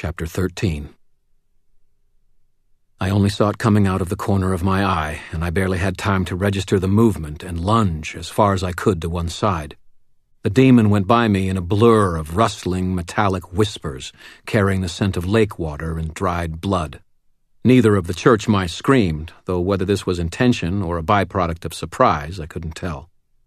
Chapter 13. I only saw it coming out of the corner of my eye, and I barely had time to register the movement and lunge as far as I could to one side. The demon went by me in a blur of rustling, metallic whispers, carrying the scent of lake water and dried blood. Neither of the church mice screamed, though whether this was intention or a byproduct of surprise, I couldn't tell.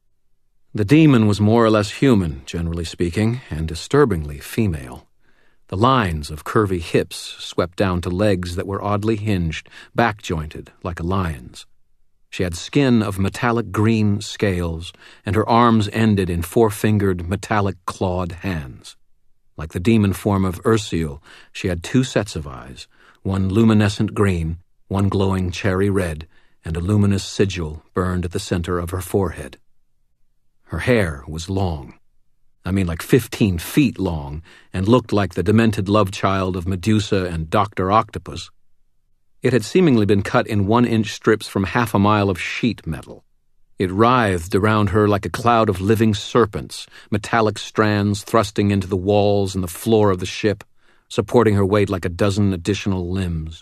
The demon was more or less human, generally speaking, and disturbingly female. The lines of curvy hips swept down to legs that were oddly hinged, back-jointed, like a lion's. She had skin of metallic green scales, and her arms ended in four-fingered, metallic clawed hands. Like the demon form of Ursiel, she had two sets of eyes, one luminescent green, one glowing cherry red, and a luminous sigil burned at the center of her forehead. Her hair was long. I mean like 15 feet long, and looked like the demented love child of Medusa and Dr. Octopus. It had seemingly been cut in 1-inch strips from half a mile of sheet metal. It writhed around her like a cloud of living serpents, metallic strands thrusting into the walls and the floor of the ship, supporting her weight like a dozen additional limbs.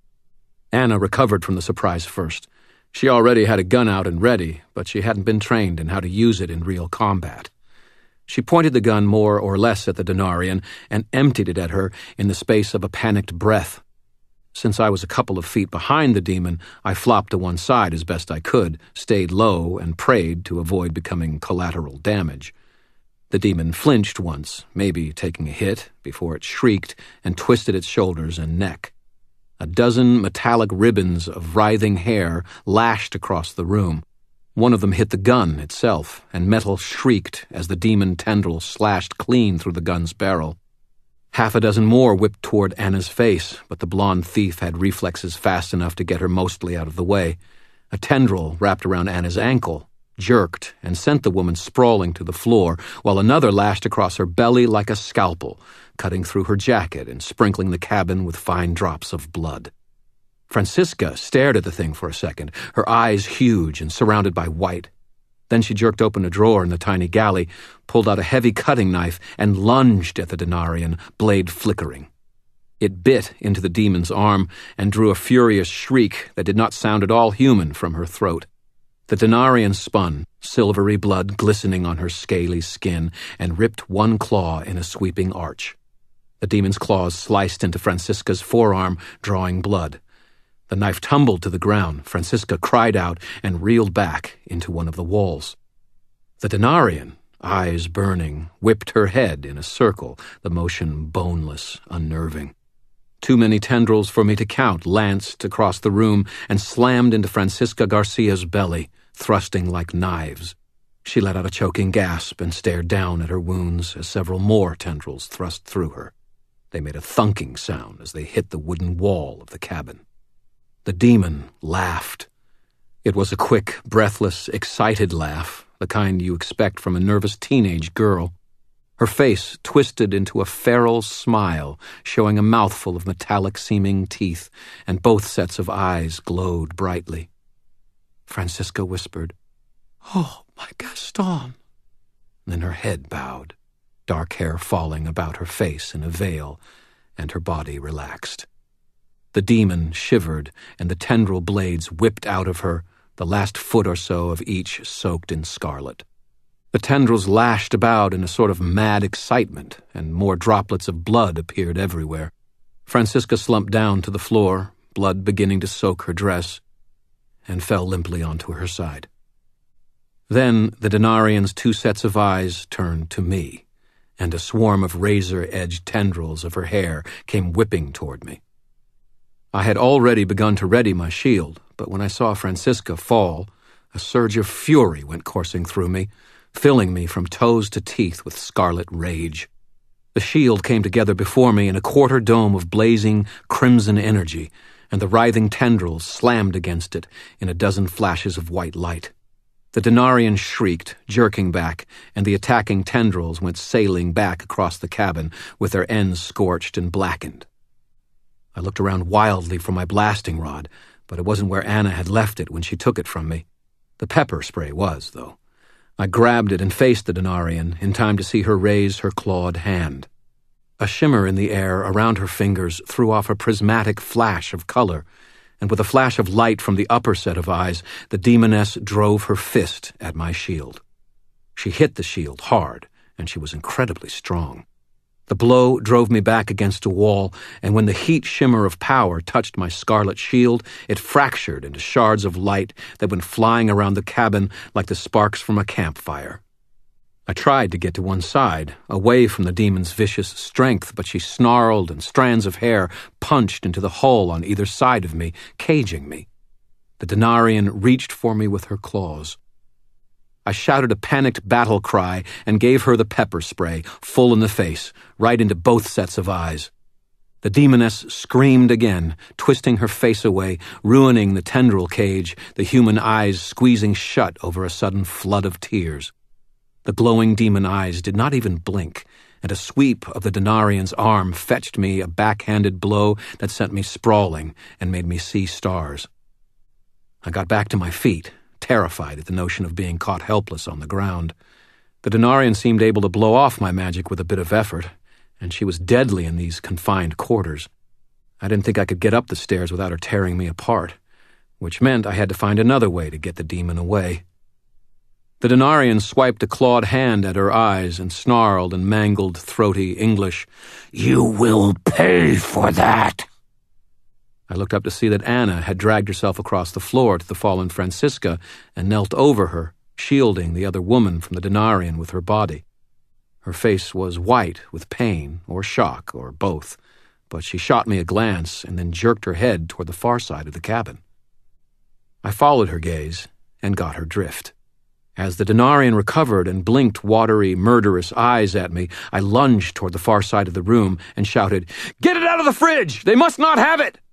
Anna recovered from the surprise first. She already had a gun out and ready, but she hadn't been trained in how to use it in real combat. She pointed the gun more or less at the Denarian and emptied it at her in the space of a panicked breath. Since I was a couple of feet behind the demon, I flopped to one side as best I could, stayed low, and prayed to avoid becoming collateral damage. The demon flinched once, maybe taking a hit, before it shrieked and twisted its shoulders and neck. A dozen metallic ribbons of writhing hair lashed across the room. One of them hit the gun itself, and metal shrieked as the demon tendril slashed clean through the gun's barrel. Half a dozen more whipped toward Anna's face, but the blonde thief had reflexes fast enough to get her mostly out of the way. A tendril wrapped around Anna's ankle, jerked, and sent the woman sprawling to the floor, while another lashed across her belly like a scalpel, cutting through her jacket and sprinkling the cabin with fine drops of blood. Francisca stared at the thing for a second, her eyes huge and surrounded by white. Then she jerked open a drawer in the tiny galley, pulled out a heavy cutting knife, and lunged at the Denarian, blade flickering. It bit into the demon's arm and drew a furious shriek that did not sound at all human from her throat. The Denarian spun, silvery blood glistening on her scaly skin, and ripped one claw in a sweeping arch. The demon's claws sliced into Francisca's forearm, drawing blood. The knife tumbled to the ground. Francisca cried out and reeled back into one of the walls. The Denarian, eyes burning, whipped her head in a circle, the motion boneless, unnerving. Too many tendrils for me to count lanced across the room and slammed into Francisca Garcia's belly, thrusting like knives. She let out a choking gasp and stared down at her wounds as several more tendrils thrust through her. They made a thunking sound as they hit the wooden wall of the cabin. The demon laughed. It was a quick, breathless, excited laugh, the kind you expect from a nervous teenage girl. Her face twisted into a feral smile, showing a mouthful of metallic-seeming teeth, and both sets of eyes glowed brightly. Francisca whispered, "Oh, my Gaston." Then her head bowed, dark hair falling about her face in a veil, and her body relaxed. The demon shivered, and the tendril blades whipped out of her, the last foot or so of each soaked in scarlet. The tendrils lashed about in a sort of mad excitement, and more droplets of blood appeared everywhere. Francisca slumped down to the floor, blood beginning to soak her dress, and fell limply onto her side. Then the Denarian's two sets of eyes turned to me, and a swarm of razor-edged tendrils of her hair came whipping toward me. I had already begun to ready my shield, but when I saw Francisca fall, a surge of fury went coursing through me, filling me from toes to teeth with scarlet rage. The shield came together before me in a quarter dome of blazing crimson energy, and the writhing tendrils slammed against it in a dozen flashes of white light. The Denarian shrieked, jerking back, and the attacking tendrils went sailing back across the cabin with their ends scorched and blackened. I looked around wildly for my blasting rod, but it wasn't where Anna had left it when she took it from me. The pepper spray was, though. I grabbed it and faced the Denarian in time to see her raise her clawed hand. A shimmer in the air around her fingers threw off a prismatic flash of color, and with a flash of light from the upper set of eyes, the demoness drove her fist at my shield. She hit the shield hard, and she was incredibly strong. The blow drove me back against a wall, and when the heat shimmer of power touched my scarlet shield, it fractured into shards of light that went flying around the cabin like the sparks from a campfire. I tried to get to one side, away from the demon's vicious strength, but she snarled and strands of hair punched into the hull on either side of me, caging me. The Denarian reached for me with her claws. I shouted a panicked battle cry and gave her the pepper spray, full in the face, right into both sets of eyes. The demoness screamed again, twisting her face away, ruining the tendril cage, the human eyes squeezing shut over a sudden flood of tears. The glowing demon eyes did not even blink, and a sweep of the Denarian's arm fetched me a backhanded blow that sent me sprawling and made me see stars. I got back to my feet, terrified at the notion of being caught helpless on the ground. The Denarian seemed able to blow off my magic with a bit of effort, and she was deadly in these confined quarters. I didn't think I could get up the stairs without her tearing me apart, which meant I had to find another way to get the demon away. The Denarian swiped a clawed hand at her eyes and snarled in mangled, throaty English, "You will pay for that!" I looked up to see that Anna had dragged herself across the floor to the fallen Francisca and knelt over her, shielding the other woman from the Denarian with her body. Her face was white with pain or shock or both, but she shot me a glance and then jerked her head toward the far side of the cabin. I followed her gaze and got her drift. As the Denarian recovered and blinked watery, murderous eyes at me, I lunged toward the far side of the room and shouted, "Get it out of the fridge! They must not have it!"